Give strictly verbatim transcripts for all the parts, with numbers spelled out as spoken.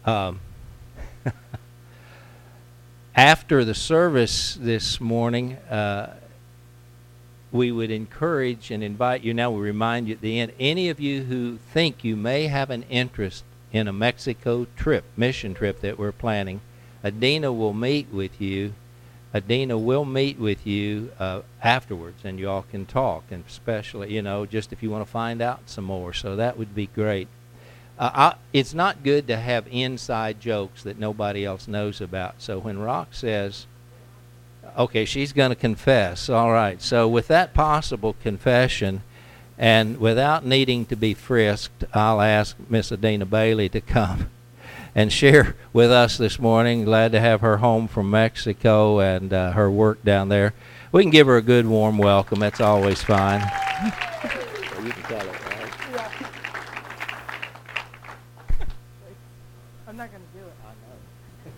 Um, after the service this morning, uh, we would encourage and invite you, now we remind you at the end, any of you who think you may have an interest in a Mexico trip, mission trip that we're planning, Adina will meet with you. Adina will meet with you uh, afterwards, and you all can talk, and especially, you know, just if you want to find out some more. So that would be great. Uh, I, it's not good to have inside jokes that nobody else knows about. So when Rock says, okay, she's going to confess. All right. So with that possible confession, and without needing to be frisked, I'll ask Miss Adina Bailey to come and share with us this morning. Glad to have her home from Mexico and uh, her work down there. We can give her a good warm welcome. That's always fine. Well, you can tell it, right? Yeah. I'm not going to do it. I know.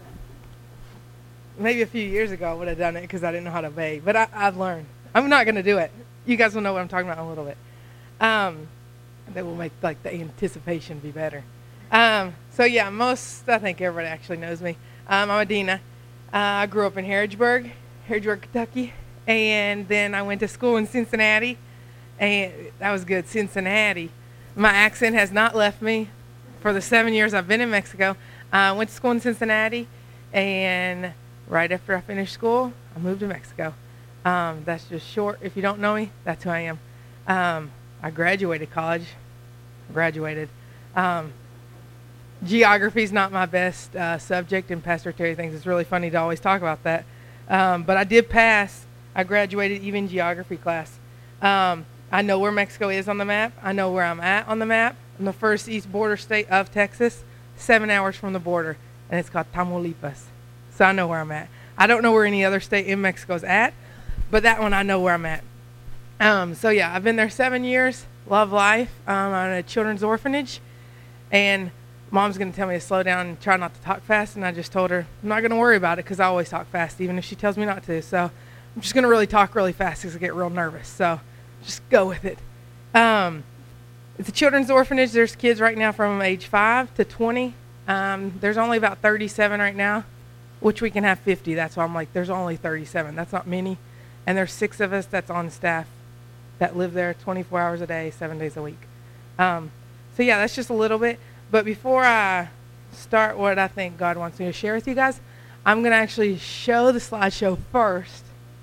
Maybe a few years ago I would have done it because I didn't know how to bake, but I, I've learned. I'm not going to do it. You guys will know what I'm talking about in a little bit. Um, that will make like the anticipation be better. Um, so yeah, most, I think everybody actually knows me. Um, I'm Adina. Uh, I grew up in Harrodsburg, Harrodsburg, Kentucky, and then I went to school in Cincinnati, and that was good, Cincinnati. My accent has not left me for the seven years I've been in Mexico. I uh, went to school in Cincinnati, and right after I finished school, I moved to Mexico. Um, that's just short. If you don't know me, that's who I am. Um, I graduated college, graduated. Um, Geography is not my best uh, subject, and Pastor Terry thinks it's really funny to always talk about that. Um, but I did pass. I graduated even geography class. Um, I know where Mexico is on the map. I know where I'm at on the map. I'm the first east border state of Texas, seven hours from the border, and it's called Tamaulipas. So I know where I'm at. I don't know where any other state in Mexico is at, but that one I know where I'm at. Um, so yeah, I've been there seven years. Love life. Um, I'm at a children's orphanage, and Mom's going to tell me to slow down and try not to talk fast, and I just told her I'm not going to worry about it because I always talk fast, even if she tells me not to. So I'm just going to really talk really fast because I get real nervous. So just go with it. Um, it's a children's orphanage. There's kids right now from age five to twenty. Um, there's only about thirty-seven right now, which we can have fifty. That's why I'm like, there's only thirty-seven. That's not many. And there's six of us that's on staff that live there twenty-four hours a day, seven days a week. Um, so yeah, that's just a little bit. But before I start what I think God wants me to share with you guys, I'm going to actually show the slideshow first.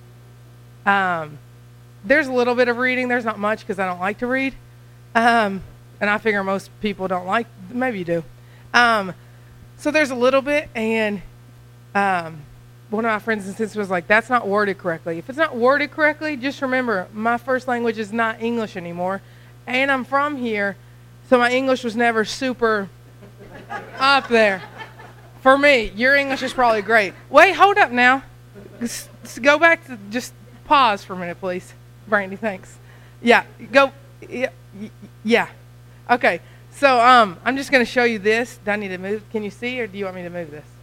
Um, there's a little bit of reading. There's not much because I don't like to read. Um, and I figure most people don't like, maybe you do. Um, so there's a little bit, and um, one of my friends and sisters was like, that's not worded correctly. If it's not worded correctly, just remember, my first language is not English anymore, and I'm from here. So my English was never super up there. For me, your English is probably great. Wait, hold up now. Just, just go back to, just pause for a minute, please. Brandy, thanks. Yeah, go, yeah, yeah. Okay, so um, I'm just going to show you this. Do I need to move? Can you see, or do you want me to move this?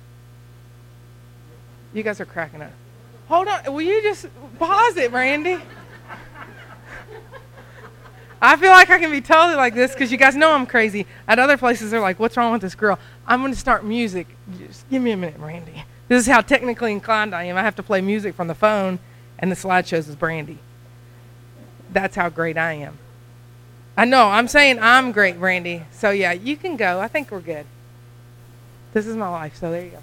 You guys are cracking up. Hold on, will you just pause it, Brandy? I feel like I can be totally like this because you guys know I'm crazy. At other places, they're like, what's wrong with this girl? I'm going to start music. Just give me a minute, Brandy. This is how technically inclined I am. I have to play music from the phone, and the slideshows is Brandy. That's how great I am. I know, I'm saying I'm great, Brandy. So, yeah, you can go. I think we're good. This is my life, so there you go.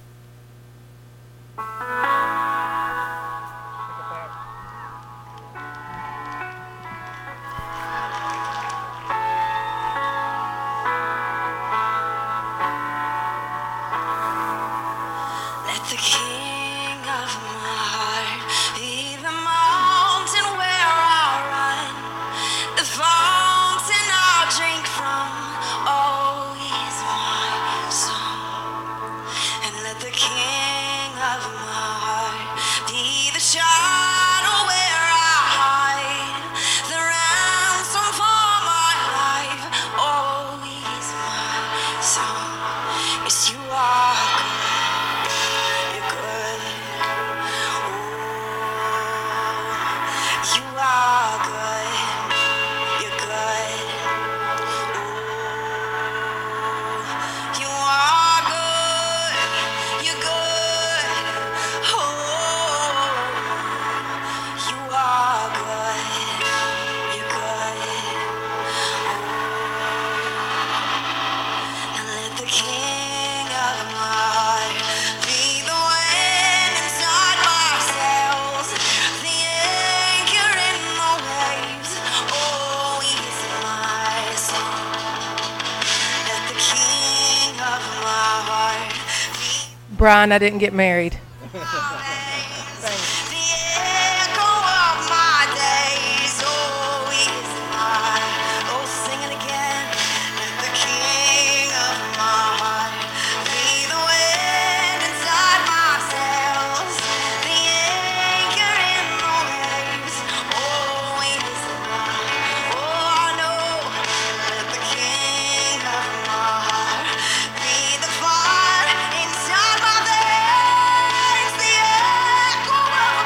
The king of my heart, be the mountain where I run, the fountain I'll drink from, oh, he's my song. And let the Brian, I didn't get married. Inside my veins, the echo of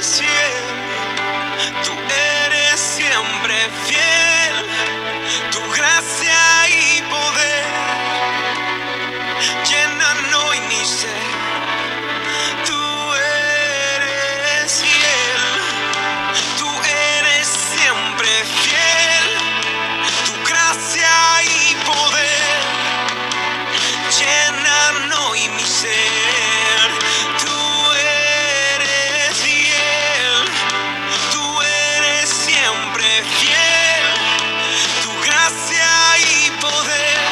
eres fiel, tú eres siempre fiel, tu gracia y poder llenan hoy mi ser. Tú eres fiel, tú eres siempre fiel, tu gracia y poder llenan hoy mi ser. Tú eres fiel, tú eres siempre fiel, tu gracia y poder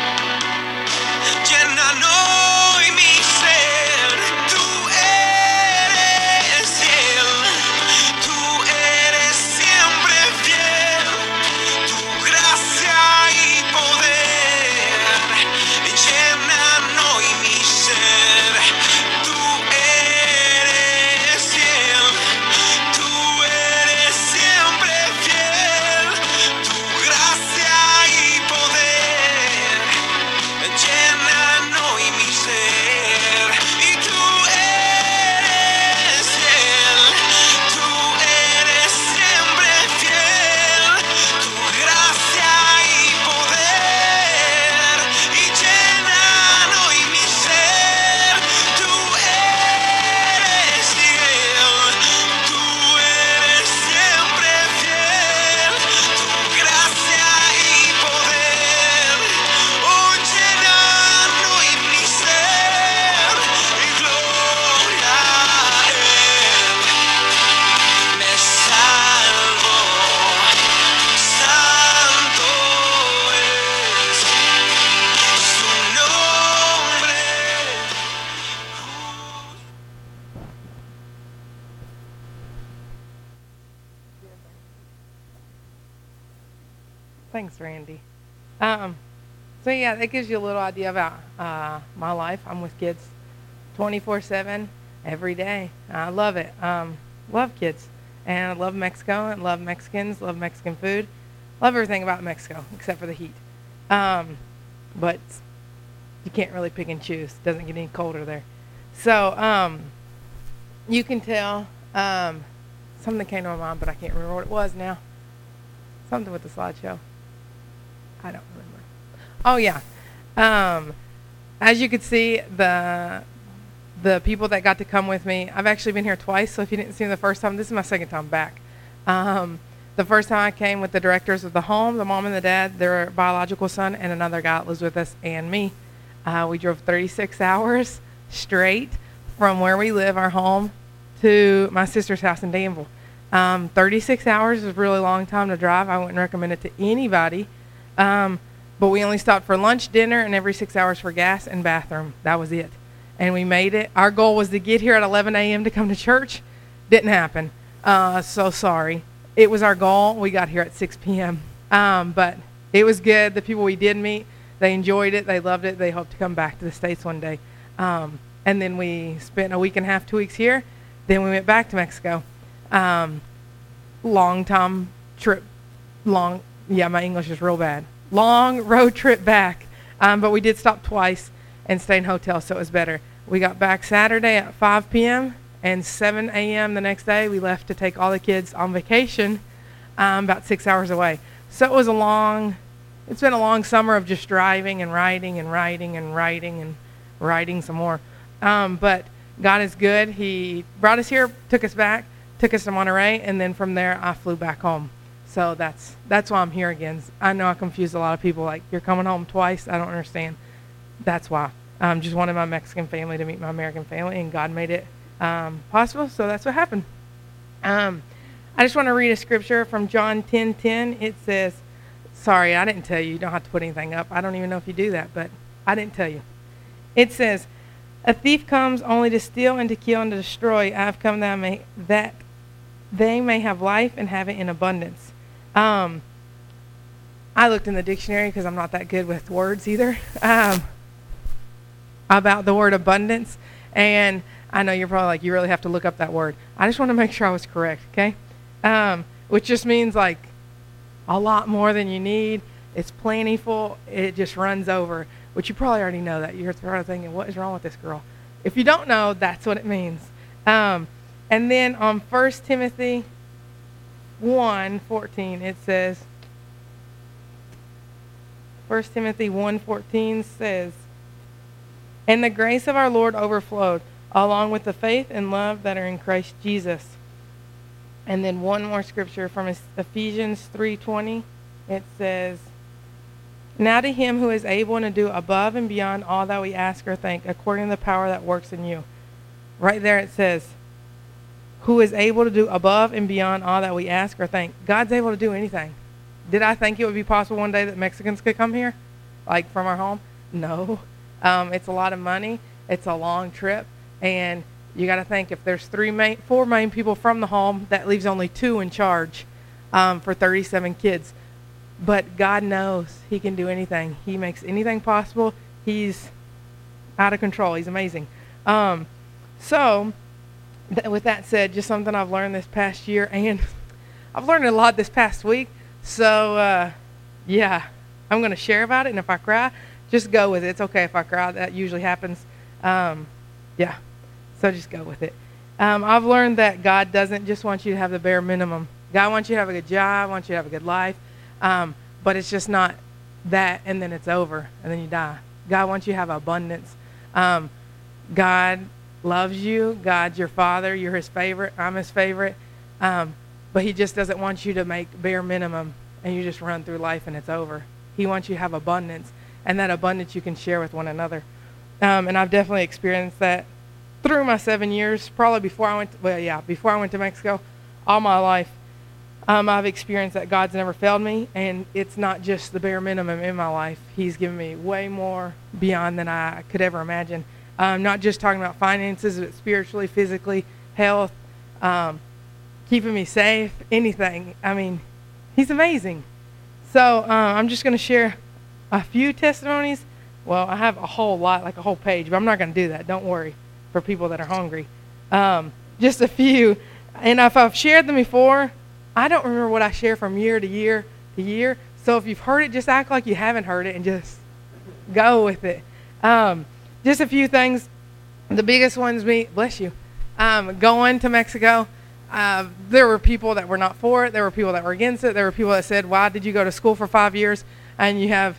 llenan hoy mi ser. Tú eres fiel, tú eres siempre fiel, tu gracia y poder llenan hoy mi ser. Tú eres fiel, tú eres siempre fiel, tu gracia y poder llenan hoy mi ser. Y tú eres fiel, tú eres siempre fiel, tu gracia y poder y llenan hoy mi ser. Tú eres fiel, tú eres siempre fiel, tu gracia y poder oh, llenan hoy mi ser. Y gloria a Él, me salvo, santo es su nombre. Thanks, Randy. Um, so yeah, that gives you a little idea about uh, my life. I'm with kids twenty-four seven every day. I love it. Um, love kids. And I love Mexico and love Mexicans, love Mexican food. Love everything about Mexico except for the heat. Um, but you can't really pick and choose. It doesn't get any colder there. So um, you can tell um, something came to my mind, but I can't remember what it was now. Something with the slideshow. I don't remember. Oh yeah. Um, as you could see, the the people that got to come with me, I've actually been here twice. So if you didn't see me the first time, this is my second time back. Um, the first time I came with the directors of the home, the mom and the dad, their biological son, and another guy that lives with us, and me. Uh, we drove thirty-six hours straight from where we live, our home, to my sister's house in Danville. Um, thirty-six hours is a really long time to drive. I wouldn't recommend it to anybody. Um, but we only stopped for lunch, dinner, and every six hours for gas and bathroom. That was it. And we made it. Our goal was to get here at eleven a.m. to come to church. Didn't happen. Uh, so sorry. It was our goal. We got here at six p.m. Um, but it was good. The people we did meet, they enjoyed it. They loved it. They hope to come back to the States one day. Um, and then we spent a week and a half, two weeks here. Then we went back to Mexico. Um, long time trip, long, yeah, my English is real bad. Long road trip back, um, but we did stop twice and stay in hotels, so it was better. We got back Saturday at five p.m. and seven a.m. the next day, we left to take all the kids on vacation, um, about six hours away. So it was a long, it's been a long summer of just driving and riding and riding and riding and riding some more. Um, but God is good. He brought us here, took us back, took us to Monterey, and then from there I flew back home. So that's that's why I'm here again. I know I confused a lot of people, like, you're coming home twice? I don't understand. That's why. I um, just wanted my Mexican family to meet my American family, and God made it um, possible, so that's what happened. Um, I just want to read a scripture from John ten ten. It says, sorry, I didn't tell you. You don't have to put anything up. I don't even know if you do that, but I didn't tell you. It says, a thief comes only to steal and to kill and to destroy. I have come that, I may, that they may have life and have it in abundance. Um, I looked in the dictionary because I'm not that good with words either, um, about the word abundance. And I know you're probably like, you really have to look up that word. I just want to make sure I was correct, okay? Um, which just means like a lot more than you need. It's plentiful. It just runs over, which you probably already know that. You're probably thinking, what is wrong with this girl? If you don't know, that's what it means. Um, And then on First Timothy one fourteen, it says, First Timothy one fourteen says, and the grace of our Lord overflowed, along with the faith and love that are in Christ Jesus. And then one more scripture from Ephesians three twenty. It says, now to him who is able to do above and beyond all that we ask or think, according to the power that works in you. Right there it says, who is able to do above and beyond all that we ask or think. God's able to do anything. Did I think it would be possible one day that Mexicans could come here, like from our home? No. Um, it's a lot of money. It's a long trip. And you got to think, if there's three main, four main people from the home, that leaves only two in charge um, for thirty-seven kids. But God knows he can do anything. He makes anything possible. He's out of control. He's amazing. Um, so, th- with that said, just something I've learned this past year, and I've learned a lot this past week. So, uh, yeah, I'm going to share about it, and if I cry, just go with it. It's okay if I cry. That usually happens. Um, yeah, so just go with it. Um, I've learned that God doesn't just want you to have the bare minimum. God wants you to have a good job, wants you to have a good life, um, but it's just not that, and then it's over, and then you die. God wants you to have abundance. Um, God loves you. God's your father. You're his favorite. I'm his favorite. Um, but he just doesn't want you to make bare minimum, and you just run through life, and it's over. He wants you to have abundance, and that abundance you can share with one another. Um, and I've definitely experienced that through my seven years, probably before I went to, well, yeah, before I went to Mexico, all my life. Um, I've experienced that God's never failed me, and it's not just the bare minimum in my life. He's given me way more beyond than I could ever imagine. Um, not just talking about finances, but spiritually, physically, health, um, keeping me safe, anything. I mean, he's amazing. So uh, I'm just going to share a few testimonies. Well, I have a whole lot, like a whole page, but I'm not going to do that. Don't worry, for people that are hungry. Um, just a few. And if I've shared them before, I don't remember what I share from year to year to year. So if you've heard it, just act like you haven't heard it and just go with it. Um, just a few things. The biggest one's me, bless you, um, going to Mexico. Uh, there were people that were not for it. There were people that were against it. There were people that said, why did you go to school for five years and you have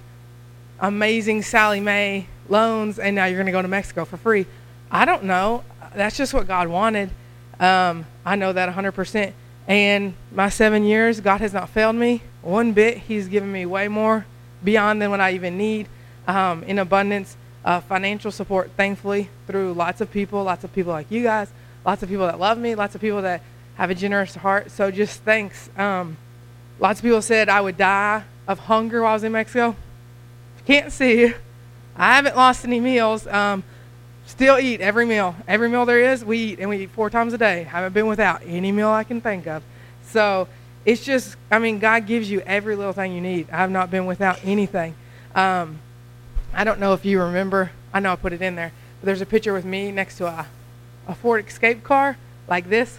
amazing Sally Mae loans and now you're going to go to Mexico for free? I don't know. That's just what God wanted. Um, I know that one hundred percent. And my seven years, God has not failed me one bit. He's given me way more beyond than what I even need, um, in abundance, uh, financial support, thankfully, through lots of people, lots of people like you guys, lots of people that love me, lots of people that have a generous heart. So just thanks. Um, lots of people said I would die of hunger while I was in Mexico. Can't see. I haven't lost any meals. Um, Still eat every meal. Every meal there is, we eat, and we eat four times a day. Haven't been without any meal I can think of. So it's just, I mean, God gives you every little thing you need. I have not been without anything. Um, I don't know if you remember. I know I put it in there. But there's a picture with me next to a, a Ford Escape car like this.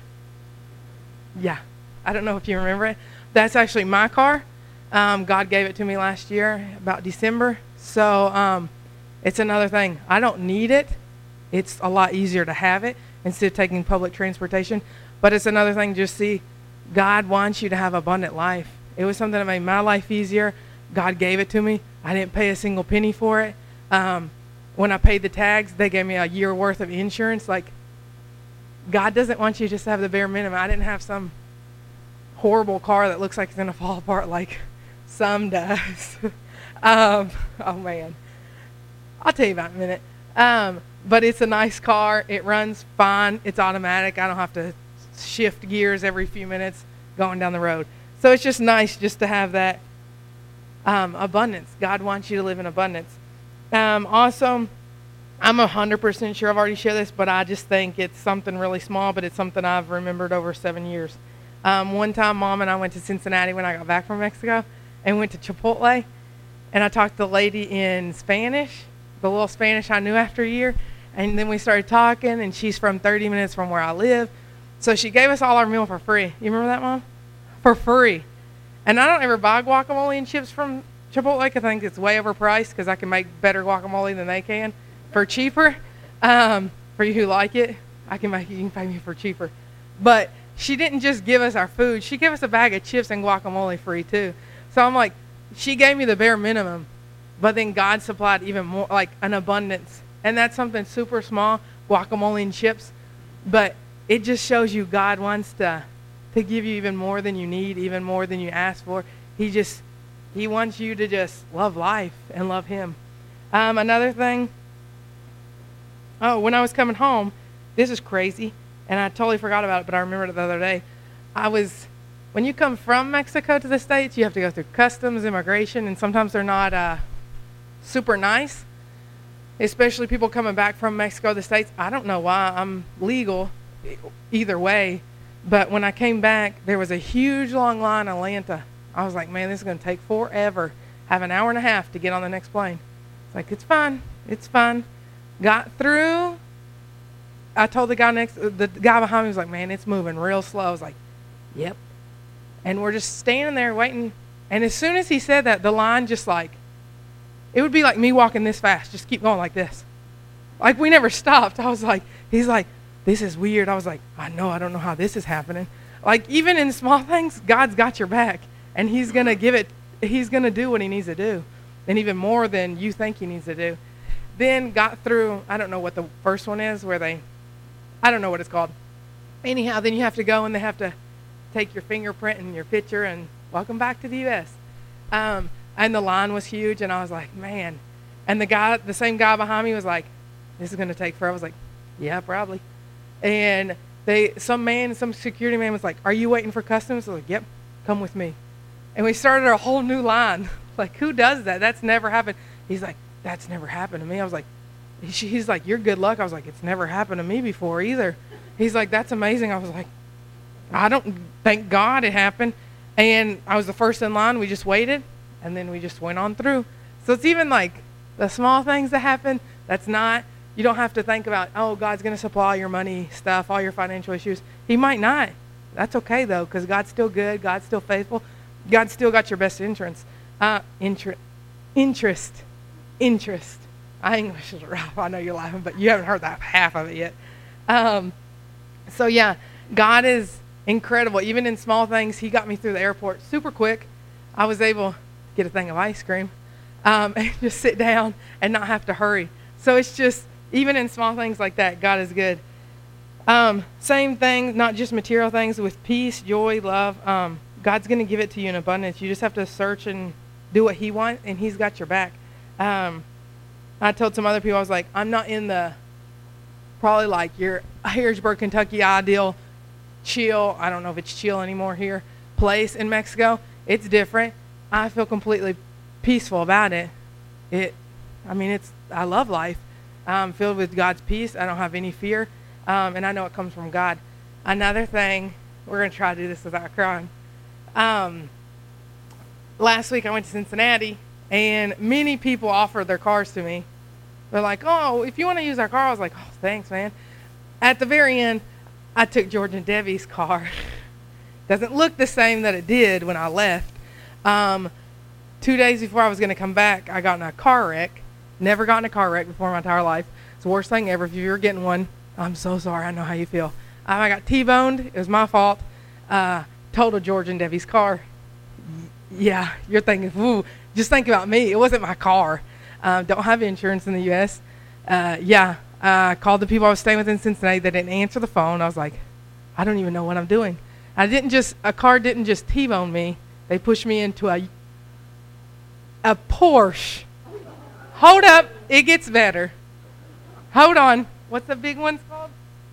Yeah. I don't know if you remember it. That's actually my car. Um, God gave it to me last year, about December. So um, it's another thing. I don't need it. It's a lot easier to have it instead of taking public transportation. But it's another thing, just see, God wants you to have abundant life. It was something that made my life easier. God gave it to me. I didn't pay a single penny for it. Um, when I paid the tags, they gave me a year worth of insurance. Like, God doesn't want you just to have the bare minimum. I didn't have some horrible car that looks like it's going to fall apart like some does. um, oh, man. I'll tell you about it in a minute. Um, but it's a nice car. It runs fine. It's automatic. I don't have to shift gears every few minutes going down the road. So it's just nice just to have that um, abundance. God wants you to live in abundance. Um, also, I'm one hundred percent sure I've already shared this, but I just think it's something really small, but it's something I've remembered over seven years. Um, one time, Mom and I went to Cincinnati when I got back from Mexico and went to Chipotle, and I talked to the lady in Spanish, the little Spanish I knew after a year. And then we started talking, and she's from thirty minutes from where I live. So she gave us all our meal for free. You remember that, Mom? For free. And I don't ever buy guacamole and chips from Chipotle. I think it's way overpriced because I can make better guacamole than they can for cheaper. Um, for you who like it, I can make you can pay me for cheaper. But she didn't just give us our food. She gave us a bag of chips and guacamole free too. So I'm like, she gave me the bare minimum, but then God supplied even more, like an abundance. And that's something super small, guacamole and chips. But it just shows you God wants to, to give you even more than you need, even more than you ask for. He just, he wants you to just love life and love him. Um, another thing, oh, when I was coming home, this is crazy, and I totally forgot about it, but I remembered it the other day. I was, when you come from Mexico to the States, you have to go through customs, immigration, and sometimes they're not uh, super nice, especially people coming back from Mexico to the States. I don't know why. I'm legal either way, but when I came back, there was a huge long line in Atlanta. I was like, man, this is going to take forever. Have an hour and a half to get on the next plane. It's like, it's fine. It's fine. Got through. I told the guy next, the guy behind me was like, man, it's moving real slow. I was like, yep. And we're just standing there waiting. And as soon as he said that, the line just like, it would be like me walking this fast. Just keep going like this. Like we never stopped. I was like, he's like, this is weird. I was like, I know, I don't know how this is happening. Like even in small things, God's got your back. And he's going to give it, he's going to do what he needs to do. And even more than you think he needs to do. Then got through, I don't know what the first one is, where they, I don't know what it's called. Anyhow, then you have to go and they have to take your fingerprint and your picture and welcome back to the U S Um, and the line was huge, and I was like, man. And the guy, the same guy behind me was like, this is going to take forever. I was like, yeah, probably. And they, some man, some security man was like, are you waiting for customs? I was like, yep, come with me. And we started a whole new line. Like, who does that? That's never happened. He's like, that's never happened to me. I was like, he's like, you're good luck. I was like, it's never happened to me before either. He's like, that's amazing. I was like, I don't, thank God it happened. And I was the first in line. We just waited, and then we just went on through. So it's even like the small things that happen. That's not, you don't have to think about, oh, God's going to supply all your money stuff, all your financial issues. He might not. That's okay, though, because God's still good. God's still faithful. God's still got your best interest. Uh, inter- interest. Interest. My English is rough. I know you're laughing, but you haven't heard that half of it yet. Um, so, yeah, God is incredible. Even in small things, he got me through the airport super quick. I was able to get a thing of ice cream um, and just sit down and not have to hurry. So it's just, even in small things like that, God is good. Um, same thing, not just material things, with peace, joy, love. Um, God's going to give it to you in abundance. You just have to search and do what he wants, and he's got your back. Um, I told some other people, I was like, I'm not in the, probably like your Harrisburg, Kentucky ideal chill, I don't know if it's chill anymore here, place in Mexico. It's different. I feel completely peaceful about it. It, I mean, it's, I love life. I'm filled with God's peace. I don't have any fear, um, and I know it comes from God. Another thing, we're going to try to do this without crying. Um, last week I went to Cincinnati, and many people offered their cars to me. They're like, oh, if you want to use our car. I was like, oh, thanks, man. At the very end, I took George and Debbie's car. Doesn't look the same that it did when I left. Um, two days before I was going to come back, I got in a car wreck. Never got in a car wreck before in my entire life. It's the worst thing ever. If you're getting one, I'm so sorry. I know how you feel. Um, I got T-boned. It was my fault. Uh, totaled George and Debbie's car. Yeah, you're thinking, ooh, just think about me. It wasn't my car. Um, don't have insurance in the U S Uh, yeah, I uh, called the people I was staying with in Cincinnati. They didn't answer the phone. I was like, I don't even know what I'm doing. I didn't just, a car didn't just T-bone me. They pushed me into a, a Porsche. Hold up. It gets better. Hold on. What's the big one's called?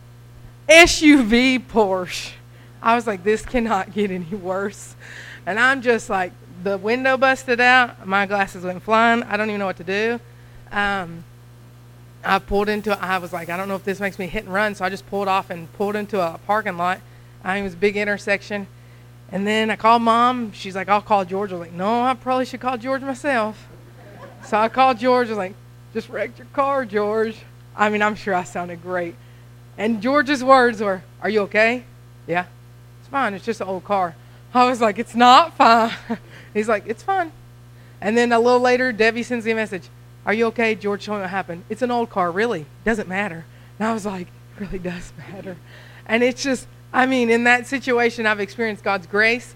S U V Porsche. I was like, this cannot get any worse. And I'm just like, the window busted out. My glasses went flying. I don't even know what to do. Um, I pulled into, I was like, I don't know if this makes me hit and run. So I just pulled off and pulled into a parking lot. I mean, it was a big intersection. And then I called Mom. She's like, I'll call George. I was like, no, I probably should call George myself. So I called George. I was like, just wrecked your car, George. I mean, I'm sure I sounded great. And George's words were, are you okay? Yeah, it's fine. It's just an old car. I was like, it's not fine. He's like, it's fine. And then a little later, Debbie sends me a message. Are you okay? George, told me what happened. It's an old car, really. Doesn't matter. And I was like, it really does matter. And it's just, I mean, in that situation, I've experienced God's grace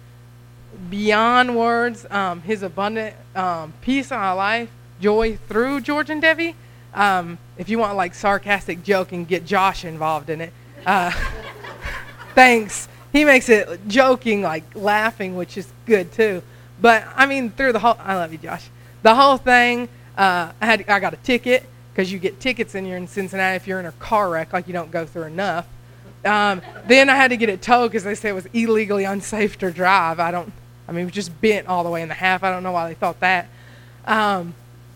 beyond words, um, his abundant um, peace in our life, joy through George and Debbie. Um, if you want like sarcastic joking, get Josh involved in it. Uh, thanks. He makes it joking, like laughing, which is good too. But I mean, through the whole, I love you, Josh. The whole thing, uh, I had, I got a ticket because you get tickets when you're in Cincinnati if you're in a car wreck, like you don't go through enough. Um, then I had to get it towed because they said it was illegally unsafe to drive. I don't, I mean, it was just bent all the way in the half. I don't know why they thought that. Um,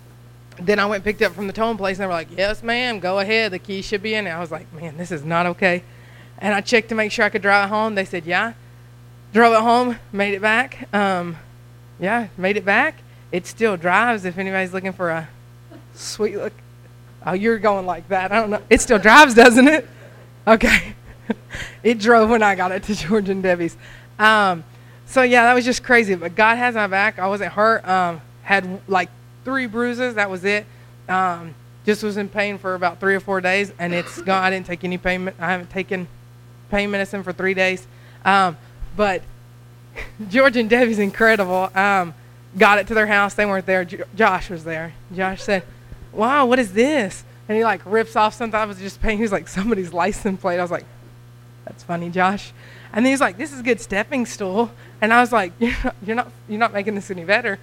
then I went and picked it up from the towing place, and they were like, yes, ma'am, go ahead. The key should be in there. I was like, man, this is not okay. And I checked to make sure I could drive it home. They said, yeah. Drove it home, made it back. Um, yeah, made it back. It still drives if anybody's looking for a sweet look. Oh, you're going like that. I don't know. It still drives, doesn't it? Okay. It drove when I got it to George and Debbie's. Um, so, yeah, that was just crazy. But God has my back. I wasn't hurt. Um, had, like, three bruises. That was it. Um, just was in pain for about three or four days, and it's gone. I didn't take any pain. I haven't taken pain medicine for three days. Um, but George and Debbie's incredible. Um, got it to their house. They weren't there. J- Josh was there. Josh said, wow, what is this? And he, like, rips off something. I was just paying. He was like, somebody's license plate. I was like, that's funny, Josh. And then he's like, this is a good stepping stool. And I was like, you're not, you're not, you're not making this any better.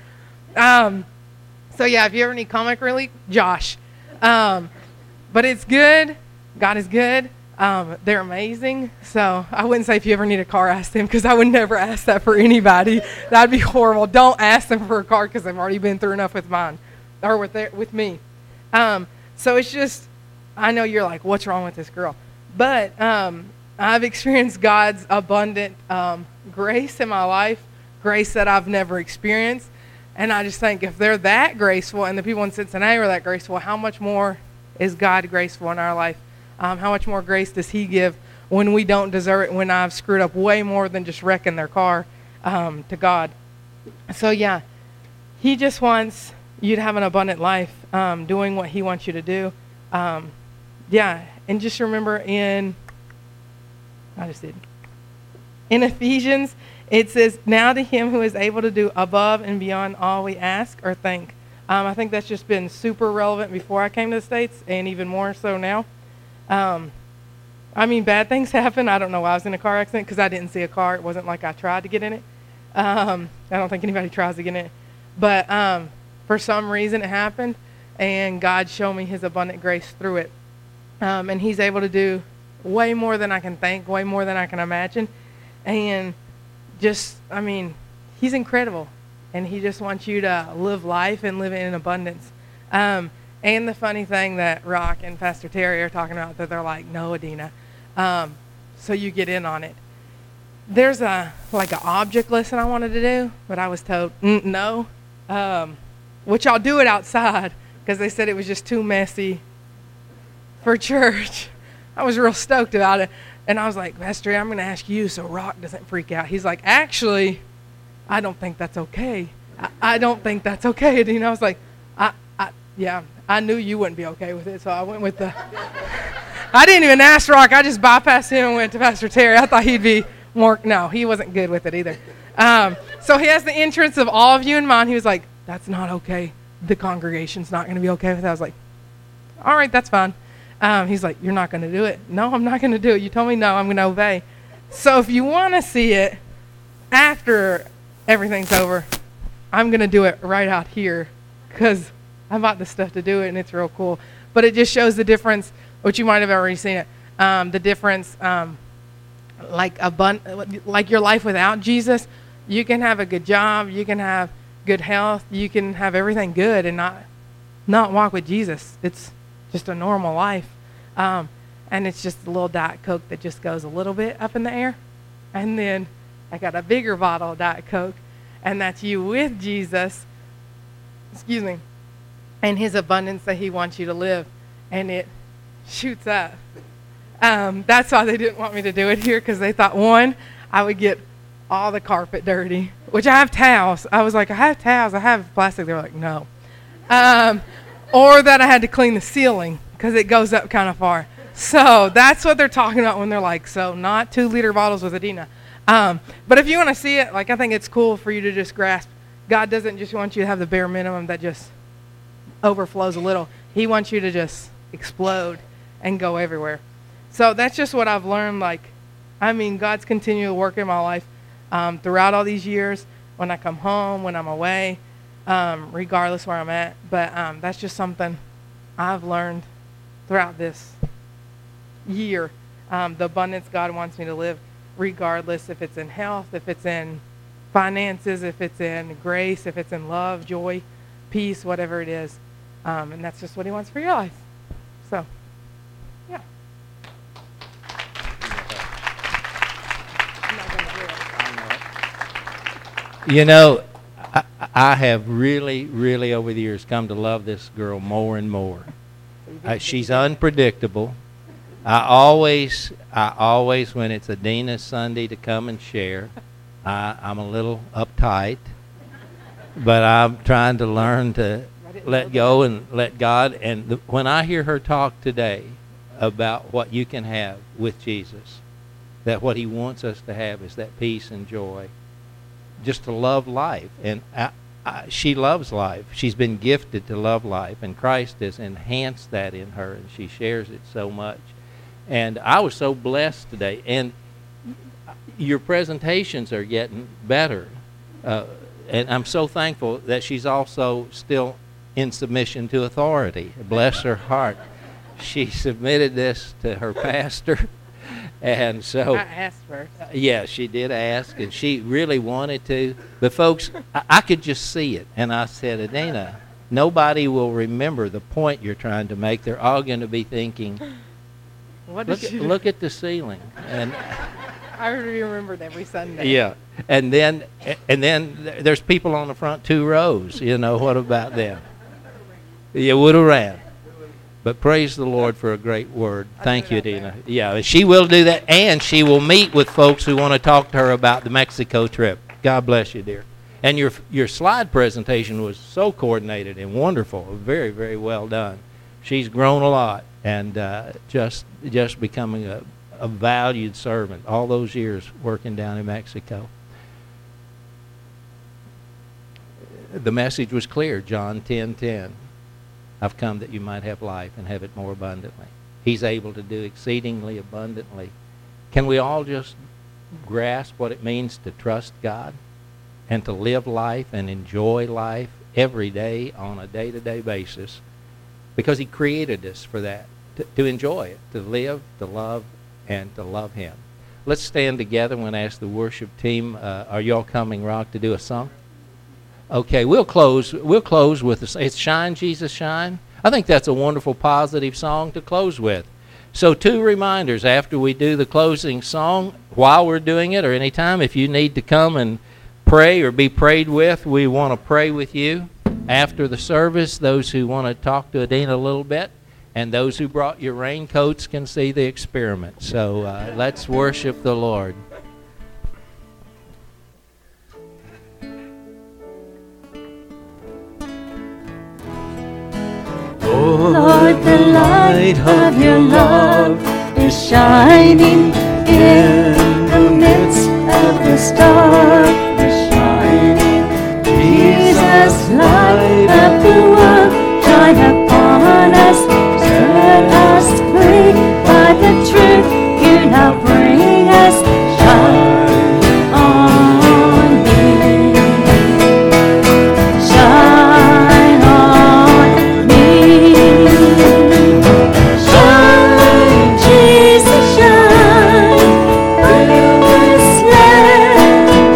Um, so, yeah, if you ever need comic relief, Josh. Um, but it's good. God is good. Um, they're amazing. So I wouldn't say if you ever need a car, ask them, because I would never ask that for anybody. That'd be horrible. Don't ask them for a car because they've already been through enough with mine or with their, with me. Um, so it's just, I know you're like, what's wrong with this girl? But um, I've experienced God's abundant um, grace in my life, grace that I've never experienced. And I just think if they're that graceful and the people in Cincinnati are that graceful, how much more is God graceful in our life? Um, how much more grace does he give when we don't deserve it, when I've screwed up way more than just wrecking their car um, to God? So, yeah, he just wants you to have an abundant life, um, doing what he wants you to do. Um, yeah, and just remember in, I just did. In Ephesians, it says, now to him who is able to do above and beyond all we ask or think. Um, I think that's just been super relevant before I came to the States, and even more so now. Um, I mean, bad things happen. I don't know why I was in a car accident, because I didn't see a car. It wasn't like I tried to get in it. Um, I don't think anybody tries to get in it. But um, for some reason it happened, and God showed me his abundant grace through it. Um, and he's able to do way more than I can think, way more than I can imagine. And just, I mean, he's incredible. And he just wants you to live life and live it in abundance. Um, and the funny thing that Rock and Pastor Terry are talking about, that they're like, no, Adina. Um, so you get in on it. There's a like an object lesson I wanted to do, but I was told, mm, no. Um, which I'll do it outside, because they said it was just too messy for church. I was real stoked about it. And I was like, Pastor, I'm going to ask you so Rock doesn't freak out. He's like, actually, I don't think that's okay. I, I don't think that's okay. And, you know, I was like, I, I, yeah, I knew you wouldn't be okay with it, so I went with the, I didn't even ask Rock. I just bypassed him and went to Pastor Terry. I thought he'd be more, no, he wasn't good with it either. Um, so he has the entrance of all of you in mind. He was like, that's not okay. The congregation's not going to be okay with that. I was like, all right, that's fine. Um, he's like, you're not going to do it. No, I'm not going to do it. You told me no, I'm going to obey. So if you want to see it after everything's over, I'm going to do it right out here, because I bought the stuff to do it, and it's real cool. But it just shows the difference, which you might have already seen it, um, the difference, um, like, abund- like your life without Jesus. You can have a good job. You can have good health. You can have everything good and not not walk with Jesus. It's just a normal life. Um, and it's just a little Diet Coke that just goes a little bit up in the air. And then I got a bigger bottle of Diet Coke, and that's you with Jesus, excuse me, and his abundance that he wants you to live. And it shoots up. Um, that's why they didn't want me to do it here, because they thought, one, I would get all the carpet dirty, which I have towels. I was like, I have towels. I have plastic. They were like, no. Um, or that I had to clean the ceiling, because it goes up kind of far. So that's what they're talking about when they're like, so not two liter bottles with Adina. Um, but if you want to see it, like I think it's cool for you to just grasp. God doesn't just want you to have the bare minimum that just overflows a little. He wants you to just explode and go everywhere. So that's just what I've learned. Like, I mean, God's continued to work in my life um, throughout all these years, when I come home, when I'm away, um, regardless where I'm at. But um, that's just something I've learned throughout this year. Um, the abundance God wants me to live, regardless if it's in health, if it's in finances, if it's in grace, if it's in love, joy, peace, whatever it is. Um, and that's just what he wants for your life. So, yeah. I'm not gonna do it. You know, I, I have really, really over the years come to love this girl more and more. Uh, she's unpredictable. I always, I always, when it's Adina's Sunday to come and share, I, I'm a little uptight, but I'm trying to learn to let go and let God. And the, when I hear her talk today about what you can have with Jesus, that what he wants us to have is that peace and joy, just to love life. And I, I, she loves life. She's been gifted to love life, and Christ has enhanced that in her, and she shares it so much. And I was so blessed today. And your presentations are getting better. Uh, and I'm so thankful that she's also still in submission to authority. Bless her heart. She submitted this to her pastor. And so, I asked first. Uh, yeah, she did ask, and she really wanted to. But folks, I, I could just see it. And I said, Adina, nobody will remember the point you're trying to make. They're all going to be thinking, What look did at, you look at the ceiling. And I remembered every Sunday. yeah, and then and then th- there's people on the front two rows. You know, what about them? You would have ran. But praise the Lord for a great word. Thank you, Dina. Yeah, she will do that, and she will meet with folks who want to talk to her about the Mexico trip. God bless you, dear. And your your slide presentation was so coordinated and wonderful. Very, very well done. She's grown a lot, and uh, just just becoming a, a valued servant all those years working down in Mexico. The message was clear, John ten ten. I've come that you might have life and have it more abundantly. He's able to do exceedingly abundantly. Can we all just grasp what it means to trust God and to live life and enjoy life every day on a day-to-day basis? Because he created us for that, to, to enjoy it, to live, to love, and to love him. Let's stand together. I'm going to ask the worship team, uh, are y'all coming, Rock, to do a song? Okay, we'll close. We'll close with this. It's "Shine, Jesus, Shine." I think that's a wonderful, positive song to close with. So, two reminders after we do the closing song, while we're doing it, or anytime, if you need to come and pray or be prayed with, we want to pray with you after the service. Those who want to talk to Adina a little bit, and those who brought your raincoats can see the experiment. So, uh, let's worship the Lord. Lord, the light of your love is shining in the midst of the darkness shining. Jesus, light of the world, shine upon us, set us free by the truth you now bring us. Shine on me, shine on me. Shine, Jesus, shine, through this land.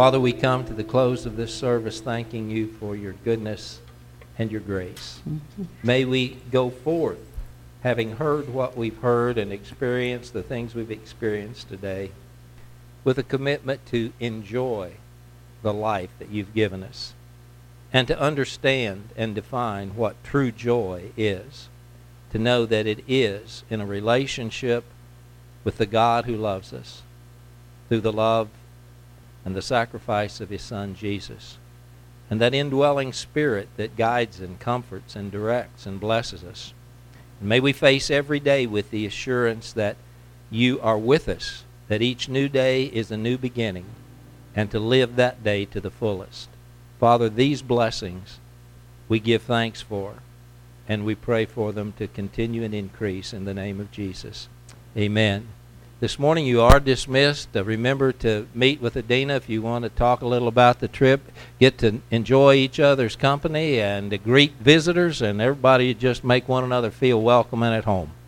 Father, we come to the close of this service thanking you for your goodness and your grace. May we go forth, having heard what we've heard and experienced the things we've experienced today, with a commitment to enjoy the life that you've given us and to understand and define what true joy is, to know that it is in a relationship with the God who loves us through the love and the sacrifice of his Son, Jesus, and that indwelling Spirit that guides and comforts and directs and blesses us. And may we face every day with the assurance that you are with us, that each new day is a new beginning, and to live that day to the fullest. Father, these blessings we give thanks for, and we pray for them to continue and increase in the name of Jesus. Amen. This morning you are dismissed. Uh, remember to meet with Adina if you want to talk a little about the trip. Get to enjoy each other's company and to greet visitors, and everybody just make one another feel welcome and at home.